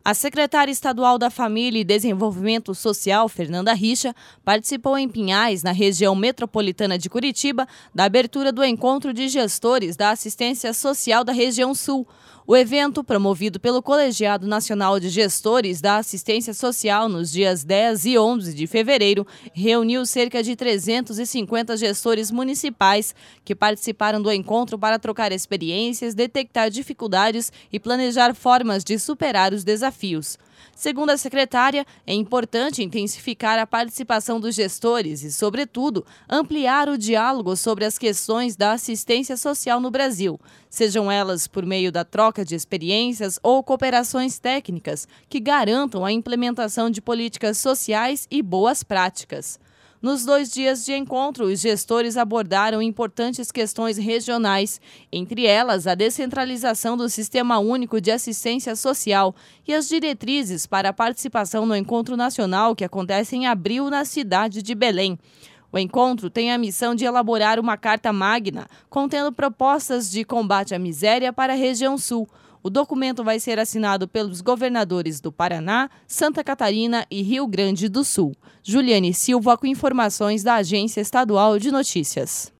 A secretária estadual da Família e Desenvolvimento Social, Fernanda Richa, participou em Pinhais, na região metropolitana de Curitiba, da abertura do encontro de gestores da assistência social da região sul. O evento, promovido pelo Colegiado Nacional de Gestores da Assistência Social nos dias 10 e 11 de fevereiro, reuniu cerca de 350 gestores municipais que participaram do encontro para trocar experiências, detectar dificuldades e planejar formas de superar os desafios. Segundo a secretária, é importante intensificar a participação dos gestores e, sobretudo, ampliar o diálogo sobre as questões da assistência social no Brasil, sejam elas por meio da troca de experiências ou cooperações técnicas que garantam a implementação de políticas sociais e boas práticas. Nos 2 dias de encontro, os gestores abordaram importantes questões regionais, entre elas a descentralização do Sistema Único de Assistência Social e as diretrizes para a participação no Encontro Nacional que acontece em abril na cidade de Belém. O encontro tem a missão de elaborar uma carta magna contendo propostas de combate à miséria para a região sul. O documento vai ser assinado pelos governadores do Paraná, Santa Catarina e Rio Grande do Sul. Juliane Silva com informações da Agência Estadual de Notícias.